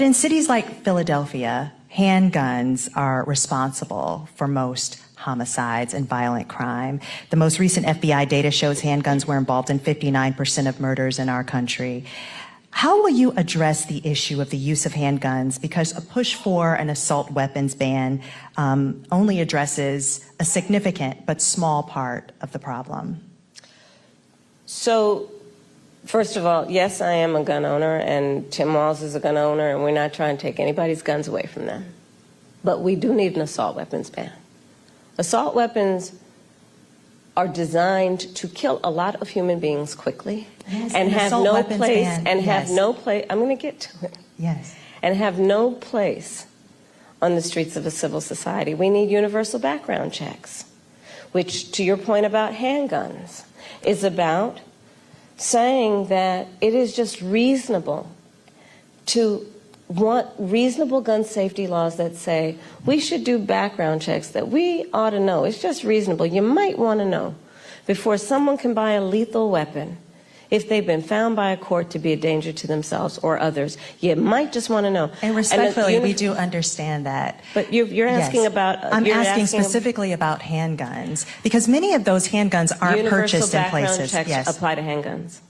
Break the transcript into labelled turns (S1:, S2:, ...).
S1: In cities like Philadelphia, handguns are responsible for most homicides and violent crime. The most recent FBI data shows handguns were involved in 59% of murders in our country. How will you address the issue of the use of handguns? Because a push for an assault weapons ban only addresses a significant but small part of the problem.
S2: So, first of all, yes, I am a gun owner, and Tim Walz is a gun owner, and we're not trying to take anybody's guns away from them. But we do need an assault weapons ban. Assault weapons are designed to kill a lot of human beings quickly,
S1: yes,
S2: and have no place,
S1: ban,
S2: I'm going to get to it.
S1: Yes.
S2: And have no place on the streets of a civil society. We need universal background checks, which, to your point about handguns, is about saying that it is just reasonable to want reasonable gun safety laws that say we should do background checks, that we ought to know. It's just reasonable. You might want to know before someone can buy a lethal weapon, if they've been found by a court to be a danger to themselves or others. You might just want to know.
S1: And respectfully, we do understand that.
S2: But you're asking
S1: yes.
S2: about...
S1: I'm asking specifically about handguns, because many of those handguns aren't purchased in places.
S2: Universal background checks apply to handguns.